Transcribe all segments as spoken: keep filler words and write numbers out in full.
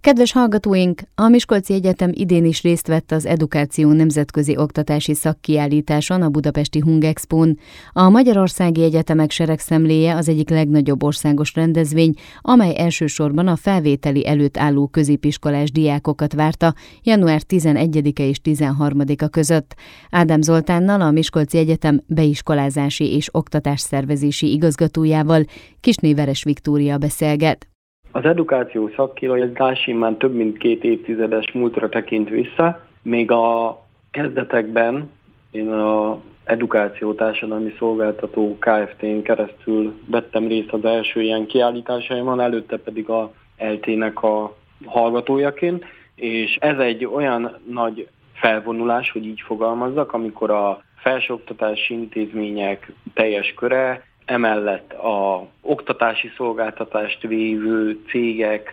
Kedves hallgatóink, a Miskolci Egyetem idén is részt vett az Edukáció nemzetközi oktatási szakkiállításon, a budapesti Hungexpón. A Magyarországi Egyetemek Seregszemléje az egyik legnagyobb országos rendezvény, amely elsősorban a felvételi előtt álló középiskolás diákokat várta január tizenegyedike és tizenharmadika között. Ádám Zoltánnal, a Miskolci Egyetem beiskolázási és oktatásszervezési igazgatójával Kisné Veres Viktória beszélget. Az edukáció szakkiállítás immár több mint két évtizedes múltra tekint vissza. Még a kezdetekben én az Edukáció Társadalmi Szolgáltató Kft-n keresztül vettem részt az első ilyen kiállításaimon, előtte pedig a é el té-nek a hallgatójaként, és ez egy olyan nagy felvonulás, hogy így fogalmazzak, amikor a felsőoktatási intézmények teljes köre, emellett a oktatási szolgáltatást vívő cégek,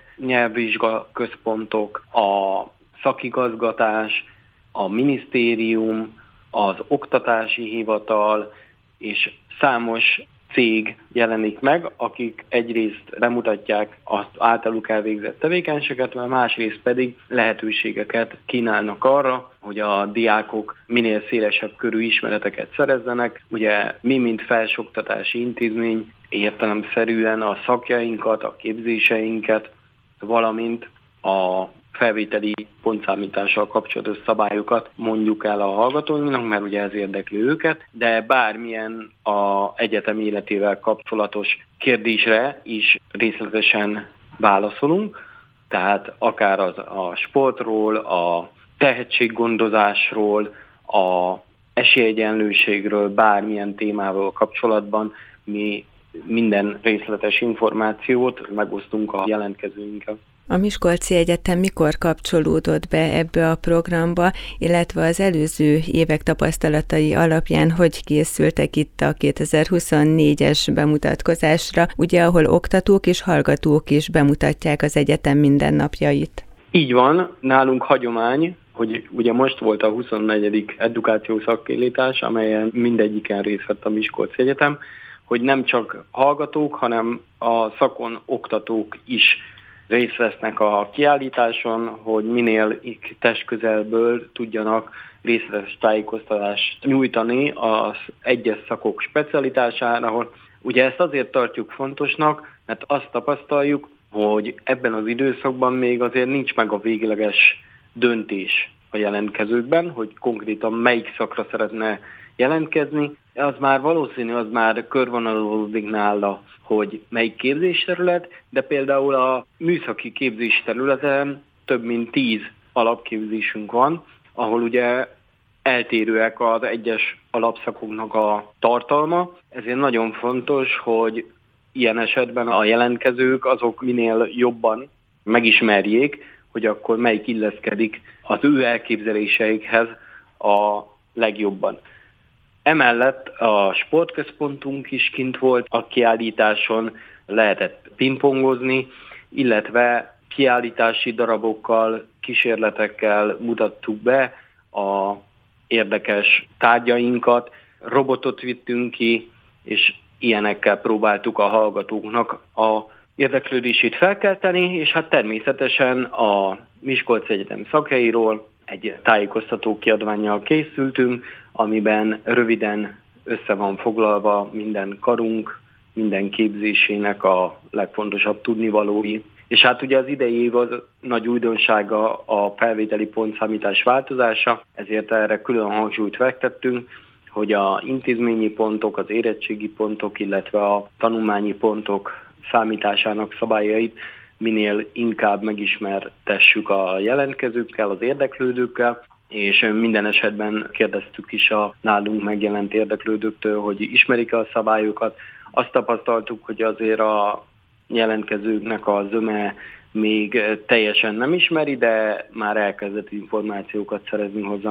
nyelvvizsgaközpontok, a szakigazgatás, a minisztérium, az oktatási hivatal és számos cég jelenik meg, akik egyrészt bemutatják az általuk elvégzett tevékenységet, másrészt pedig lehetőségeket kínálnak arra, hogy a diákok minél szélesebb körű ismereteket szerezzenek. Ugye mi, mint felsőoktatási intézmény, értelemszerűen a szakjainkat, a képzéseinket, valamint a felvételi pontszámítással kapcsolatos szabályokat mondjuk el a hallgatóinknak, mert ugye ez érdekli őket, de bármilyen az egyetem életével kapcsolatos kérdésre is részletesen válaszolunk, tehát akár az a sportról, a tehetséggondozásról, a esélyegyenlőségről, bármilyen témával kapcsolatban mi minden részletes információt megosztunk a jelentkezőinkkel. A Miskolci Egyetem mikor kapcsolódott be ebbe a programba, illetve az előző évek tapasztalatai alapján hogy készültek itt a kétezer-huszonnégyes bemutatkozásra, ugye ahol oktatók és hallgatók is bemutatják az egyetem mindennapjait? Így van, nálunk hagyomány, hogy ugye most volt a huszonnegyedik edukáció szakkiállítás, amelyen mindegyiken részt vett a Miskolci Egyetem, hogy nem csak hallgatók, hanem a szakon oktatók is részt vesznek a kiállításon, hogy minél testközelből tudjanak részletes tájékoztatást nyújtani az egyes szakok specialitására. Ugye ezt azért tartjuk fontosnak, mert azt tapasztaljuk, hogy ebben az időszakban még azért nincs meg a végleges döntés a jelentkezőkben, hogy konkrétan melyik szakra szeretne jelentkezni. Az már valószínű, az már körvonalazódik nála, hogy melyik képzésterület, de például a műszaki képzésterületen több mint tíz alapképzésünk van, ahol ugye eltérőek az egyes alapszakoknak a tartalma, ezért nagyon fontos, hogy ilyen esetben a jelentkezők azok minél jobban megismerjék, hogy akkor melyik illeszkedik az ő elképzeléseikhez a legjobban. Emellett a sportközpontunk is kint volt a kiállításon, lehetett pingpongozni, illetve kiállítási darabokkal, kísérletekkel mutattuk be a érdekes tárgyainkat, robotot vittünk ki, és ilyenekkel próbáltuk a hallgatóknak a érdeklődését felkelteni, és hát természetesen a Miskolci Egyetem szakjairól egy tájékoztató kiadvánnyal készültünk, amiben röviden össze van foglalva minden karunk, minden képzésének a legfontosabb tudnivalói. És hát ugye az idei év az nagy újdonsága a felvételi pontszámítás változása, ezért erre külön hangsúlyt fektettünk, hogy a intézményi pontok, az érettségi pontok, illetve a tanulmányi pontok számításának szabályait minél inkább megismertessük a jelentkezőkkel, az érdeklődőkkel, és minden esetben kérdeztük is a nálunk megjelent érdeklődőktől, hogy ismerik-e a szabályokat. Azt tapasztaltuk, hogy azért a jelentkezőknek a zöme még teljesen nem ismeri, de már elkezdett információkat szerezni hozzá.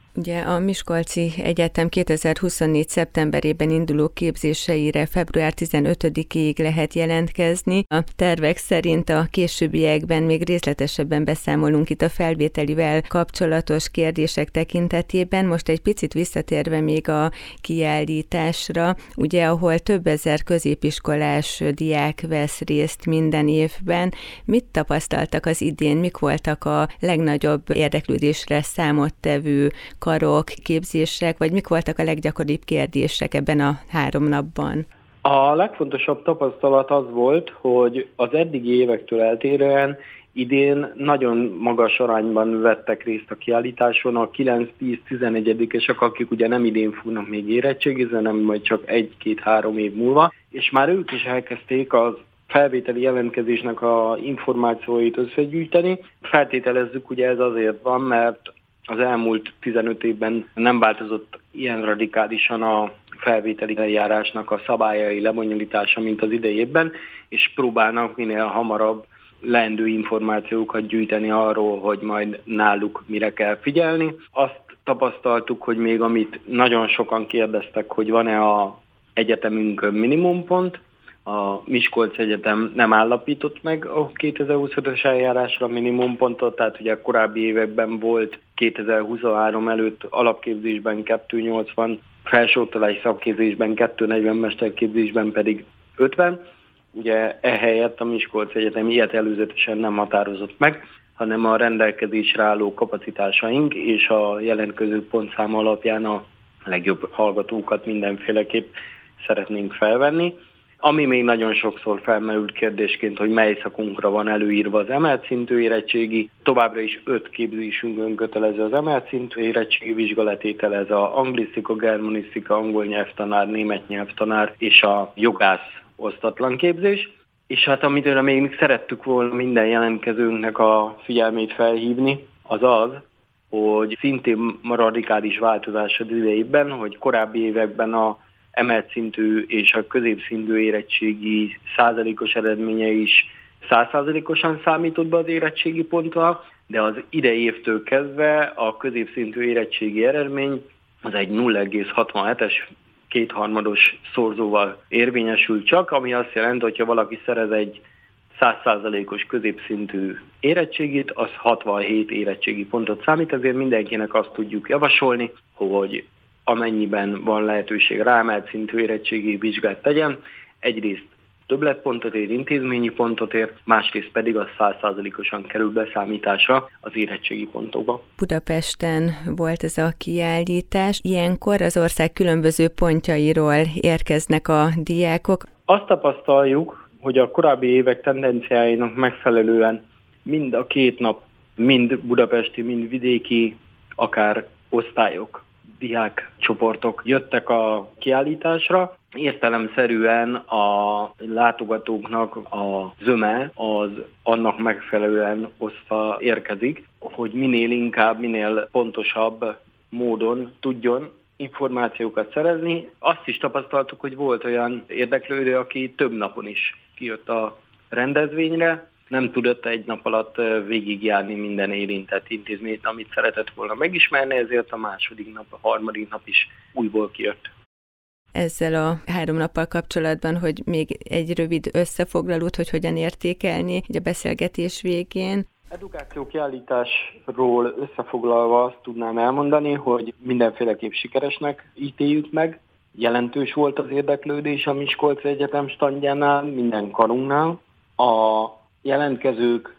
Ugye a Miskolci Egyetem kétezer-huszonnégy. szeptemberében induló képzéseire február tizenötödikéig lehet jelentkezni. A tervek szerint a későbbiekben még részletesebben beszámolunk itt a felvételivel kapcsolatos kérdések tekintetében. Most egy picit visszatérve még a kiállításra, ugye ahol több ezer középiskolás diák vesz részt minden évben. Mit tapasztaltak az idén? Mik voltak a legnagyobb érdeklődésre számottevő karok, képzések, vagy mik voltak a leggyakoribb kérdések ebben a három napban? A legfontosabb tapasztalat az volt, hogy az eddigi évektől eltérően idén nagyon magas arányban vettek részt a kiállításon a kilenc, tíz, tizenegyedikesek, akik ugye nem idén fognak még érettségizni, hanem majd csak egy-két-három év múlva, és már ők is elkezdték az felvételi jelentkezésnek a információit összegyűjteni. Feltételezzük, ugye ez azért van, mert az elmúlt tizenöt évben nem változott ilyen radikálisan a felvételi eljárásnak a szabályai lebonyolítása, mint az idejében, és próbálnak minél hamarabb leendő információkat gyűjteni arról, hogy majd náluk mire kell figyelni. Azt tapasztaltuk, hogy még amit nagyon sokan kérdeztek, hogy van-e a egyetemünkön minimumpont, a Miskolci Egyetem nem állapított meg a kétezer-huszonötös eljárásra minimumpontot, tehát ugye a korábbi években volt kétezer-huszonhárom előtt alapképzésben kétszáznyolcvan, felsőoktatási szakképzésben kétszáznegyven, mesterképzésben pedig ötven. Ugye ehelyett a Miskolci Egyetem ilyet előzetesen nem határozott meg, hanem a rendelkezésre álló kapacitásaink és a jelentkező pontszám alapján a legjobb hallgatókat mindenféleképp szeretnénk felvenni. Ami még nagyon sokszor felmerült kérdésként, hogy mely szakunkra van előírva az emelt szintű érettségi. Továbbra is öt képzésünkön kötelező az emelt szintű érettségi vizsgaletétel, ez a anglisztika, germanisztika, angol nyelvtanár, német nyelvtanár és a jogász osztatlan képzés. És hát amitől még szerettük volna minden jelentkezőnknek a figyelmét felhívni, az az, hogy szintén radikális változás az idejében, hogy korábbi években a emelt szintű és a középszintű érettségi százalékos eredménye is száz százalékosan számított be az érettségi pontra, de az idei évtől kezdve a középszintű érettségi eredmény az egy nulla egész hatvanhetes kétharmados szorzóval érvényesül csak, ami azt jelenti, hogy ha valaki szerez egy száz százalékos középszintű érettségit, az hatvanhét érettségi pontot számít, ezért mindenkinek azt tudjuk javasolni, hogy amennyiben van lehetőség rá emelt szintű érettségi vizsgát tegyen, egyrészt többletpontot ér, intézményi pontot ér, másrészt pedig az száz százalékosan kerül beszámításra az érettségi pontokba. Budapesten volt ez a kiállítás. Ilyenkor az ország különböző pontjairól érkeznek a diákok. Azt tapasztaljuk, hogy a korábbi évek tendenciáinak megfelelően mind a két nap, mind budapesti, mind vidéki, akár osztályok, diákcsoportok jöttek a kiállításra. Értelemszerűen a látogatóknak a zöme az annak megfelelően osztva érkezik, hogy minél inkább, minél pontosabb módon tudjon információkat szerezni. Azt is tapasztaltuk, hogy volt olyan érdeklődő, aki több napon is kijött a rendezvényre, nem tudott egy nap alatt végigjárni minden érintett intézményt, amit szeretett volna megismerni, ezért a második nap, a harmadik nap is újból kijött. Ezzel a három nappal kapcsolatban, hogy még egy rövid összefoglalót, hogy hogyan értékelni a beszélgetés végén. Edukáció kiállításról összefoglalva azt tudnám elmondani, hogy mindenféleképp sikeresnek ítéljük meg. Jelentős volt az érdeklődés a Miskolci Egyetem standjánál, minden karunknál. A jelentkezők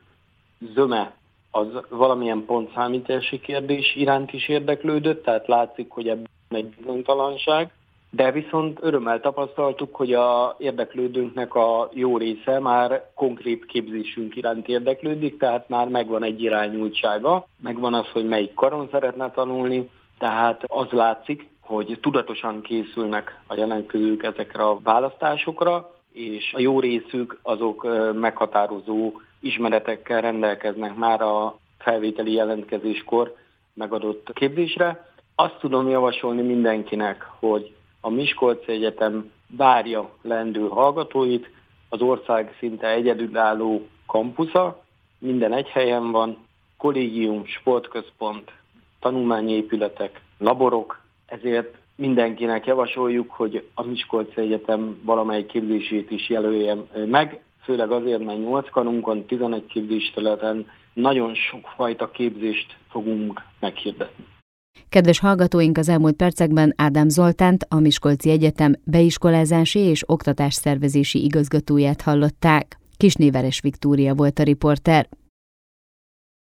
zöme az valamilyen pontszámítási kérdés iránt is érdeklődött, tehát látszik, hogy ebben egy bizonytalanság. De viszont örömmel tapasztaltuk, hogy a érdeklődőnknek a jó része már konkrét képzésünk iránt érdeklődik, tehát már megvan egy irányultsága, megvan az, hogy melyik karon szeretne tanulni, tehát az látszik, hogy tudatosan készülnek a jelentkezők ezekre a választásokra, és a jó részük azok meghatározó ismeretekkel rendelkeznek már a felvételi jelentkezéskor megadott képzésre. Azt tudom javasolni mindenkinek, hogy a Miskolci Egyetem várja leendő hallgatóit, az ország szinte egyedülálló kampusza, minden egy helyen van, kollégium, sportközpont, tanulmányi épületek, laborok, ezért mindenkinek javasoljuk, hogy a Miskolci Egyetem valamelyik képzését is jelölje meg, főleg azért, mert nyolc karunkon, tizenegy képzésterületen nagyon sokfajta képzést fogunk meghirdetni. Kedves hallgatóink, az elmúlt percekben Ádám Zoltánt, a Miskolci Egyetem beiskolázási és oktatásszervezési igazgatóját hallották. Kisné Veres Viktória volt a riporter.